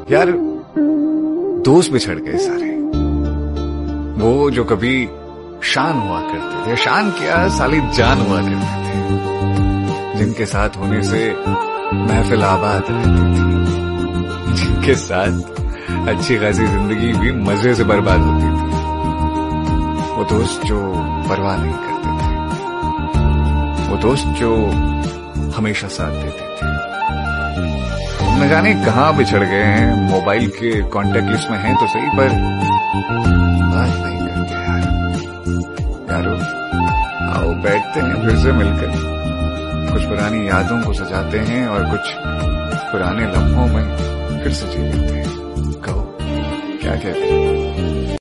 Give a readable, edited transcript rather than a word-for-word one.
यार दोस्त बिछड़ गए सारे, वो जो कभी शान हुआ करते थे, शान क्या साली जान हुआ करते थे, जिनके साथ होने से महफिल आबाद रहती थी, जिनके साथ अच्छी खासी जिंदगी भी मजे से बर्बाद होती थी, वो दोस्त जो परवाह नहीं करते थे, वो दोस्त जो हमेशा साथ देते थे। न जाने कहां बिछड़ गए हैं, मोबाइल के कांटेक्ट लिस्ट में हैं तो सही, पर बात नहीं करते यार। यारो आओ बैठते हैं फिर से मिलकर, कुछ पुरानी यादों को सजाते हैं और कुछ पुराने लम्हों में फिर से जी लेते हैं। कहो क्या कहते हैं?